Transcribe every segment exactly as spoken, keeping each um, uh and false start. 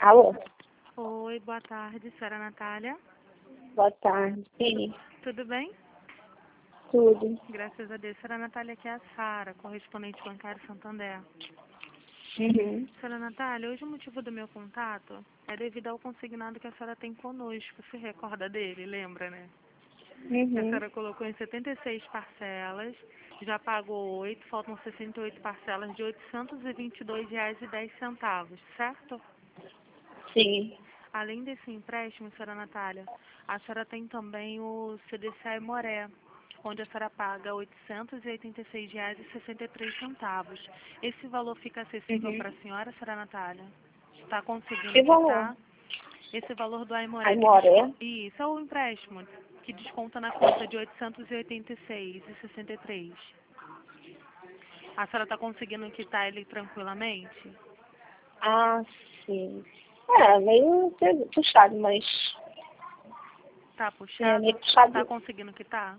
Alô? Oi, boa tarde, senhora Natália. Boa tarde. Sim, Tudo bem? tudo. Graças a Deus. Senhora Natália, aqui é a Sara, correspondente bancário Santander. Uhum. Senhora Natália, hoje o motivo do meu contato é devido ao consignado que a senhora tem conosco. Se recorda dele, lembra, né? Que a Uhum. senhora colocou em setenta e seis parcelas, já pagou oito, faltam sessenta e oito parcelas de oitocentos e vinte e dois reais e dez centavos, certo? Sim. Além desse empréstimo, senhora Natália, a senhora tem também o C D C Aimoré, onde a senhora paga oitocentos e oitenta e seis reais e sessenta e três centavos. Esse valor fica acessível Uhum. para a senhora, senhora Natália? Está conseguindo Que valor? quitar esse valor do Aimoré? Que Aimoré? desco... Isso, é o empréstimo que desconta na conta de oitocentos e oitenta e seis reais e sessenta e três centavos. A senhora está conseguindo quitar ele tranquilamente? Ah, sim. É, meio pu- puxado, mas... Tá É, puxado? meio Tá puxado. conseguindo quitar?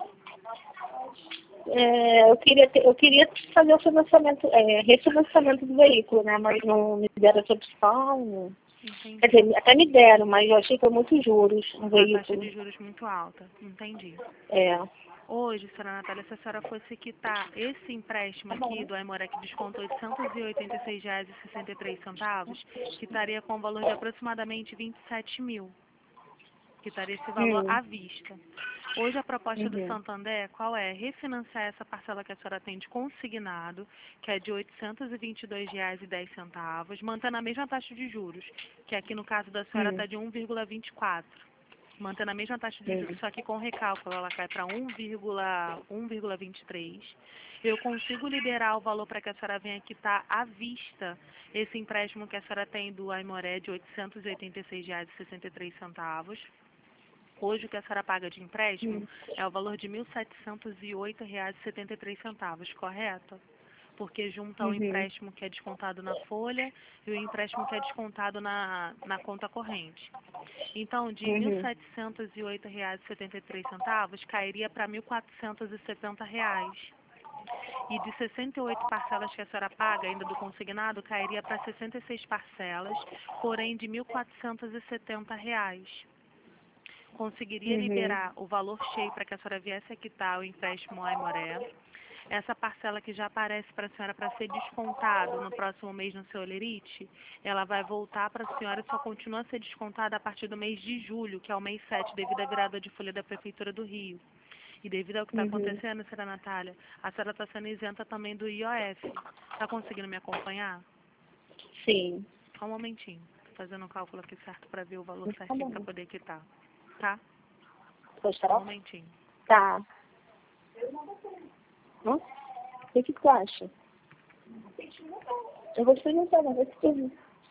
É, eu, queria ter, eu queria fazer o financiamento, é, refinanciamento do veículo, né? Mas não me deram essa opção. Quer Entendi. dizer, até me deram, mas eu achei que foi muito juros no A taxa veículo. de juros muito alta. Entendi. É. Hoje, senhora Natália, se a senhora fosse quitar esse empréstimo aqui do Aimoré, que desconta oitocentos e oitenta e seis reais e sessenta e três centavos, quitaria com um valor de aproximadamente vinte e sete mil. Quitaria esse valor Hum. à vista. Hoje a proposta do Uhum. Santander, qual é? Refinanciar essa parcela que a senhora tem de consignado, que é de oitocentos e vinte e dois reais e dez centavos, mantendo a mesma taxa de juros, que aqui no caso da senhora Hum. está de um vírgula vinte e quatro. Mantendo a mesma taxa de juros, Hum. só que com recálculo ela cai para um vírgula vinte e três. Eu consigo liberar o valor para que a senhora venha quitar à vista esse empréstimo que a senhora tem do Aimoré de oitocentos e oitenta e seis reais e sessenta e três centavos. Hoje o que a senhora paga de empréstimo Hum. é o valor de mil setecentos e oito reais e setenta e três centavos, correto? Porque junta o Uhum. empréstimo que é descontado na folha e o empréstimo que é descontado na, na conta corrente. Então, de mil Uhum. setecentos e oito reais e setenta e três centavos cairia para mil quatrocentos e setenta reais. E de sessenta e oito parcelas que a senhora paga, ainda do consignado, cairia para sessenta e seis parcelas, porém de mil quatrocentos e setenta reais. Conseguiria Uhum. liberar o valor cheio para que a senhora viesse a quitar o empréstimo Aimoré. Essa parcela que já aparece para a senhora para ser descontado no próximo mês no seu Olerite, ela vai voltar para a senhora e só continua a ser descontada a partir do mês de julho, que é o mês sete, devido à virada de folha da Prefeitura do Rio. E devido ao que está Uhum. acontecendo, senhora Natália, a senhora está sendo isenta também do I O F. Está conseguindo me acompanhar? Sim. Só um momentinho. Estou fazendo um cálculo aqui certo para ver o valor Tá certinho para bom. poder quitar. Tá? Só um Gostará? momentinho. Tá. Hã? O que que tu acha? Eu vou experimentar, mas vai ser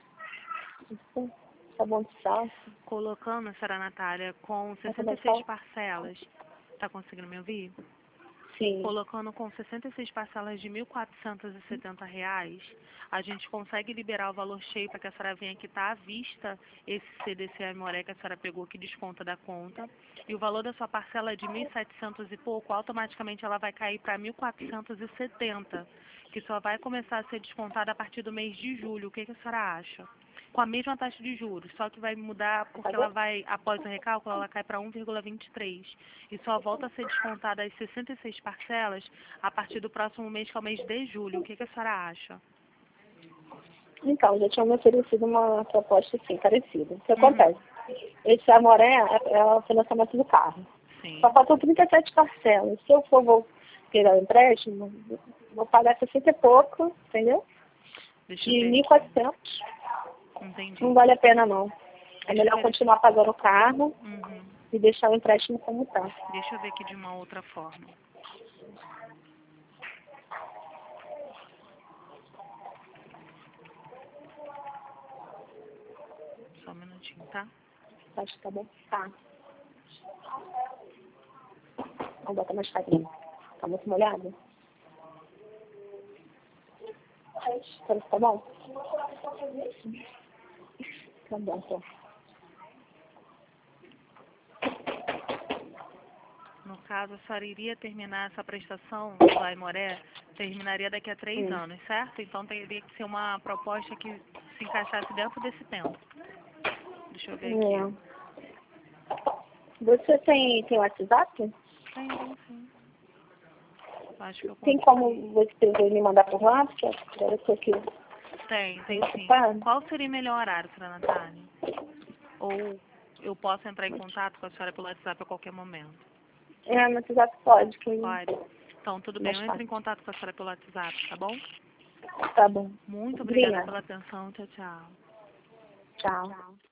sabão de salsa. Colocando, senhora Natália, com Vai sessenta e seis começar? parcelas. Está conseguindo me ouvir? Sim. Colocando com sessenta e seis parcelas de mil quatrocentos e setenta reais, a gente consegue liberar o valor cheio para que a senhora venha quitar à vista esse C D C Aimoré que a senhora pegou, que desconta da conta. E o valor da sua parcela é de mil e setecentos e pouco, automaticamente ela vai cair para mil quatrocentos e setenta, que só vai começar a ser descontada a partir do mês de julho. O que, que a senhora acha? Com a mesma taxa de juros, só que vai mudar porque ela vai, após o recálculo, ela cai para um vírgula vinte e três. E só volta a ser descontada as sessenta e seis parcelas a partir do próximo mês, que é o mês de julho. O que, que a senhora acha? Então, já tinha me oferecido uma proposta assim, parecida. O que Uhum. acontece? Esse Amoré é, é o financiamento do carro. Só Sim. faltam trinta e sete parcelas. Se eu for vou pegar o empréstimo, vou pagar sessenta e pouco, entendeu? Deixa eu De ver mil e aqui. quatrocentos. Não Entendi. vale a pena, não. É Deixa eu melhor ver. continuar pagando o carro Uhum. e deixar o empréstimo como está. Deixa eu ver aqui de uma outra forma. Só um minutinho, tá? Acho que tá bom. Tá. Vamos botar mais farinha. Tá muito molhado? Tá, tá bom? Tá bom, então. No caso, a senhora iria terminar essa prestação do Aimoré, terminaria daqui a três Hum. anos, certo? Então teria que ser uma proposta que se encaixasse dentro desse tempo. Deixa eu ver aqui. É. Você tem, tem WhatsApp? Tem, tem sim. Acho que eu Tem consigo. como você me mandar por lá? Porque agora eu tô aqui. Tem, tem sim. Ocupada. Qual seria o melhor horário, senhora Natália? Ou eu posso entrar em contato com a senhora pelo WhatsApp a qualquer momento? É, no WhatsApp pode. Que Pode. Então, tudo bem. Eu entro em contato com a senhora pelo WhatsApp, tá bom? Tá bom. Muito obrigada Obrigada. pela atenção. Tchau, tchau. Tchau.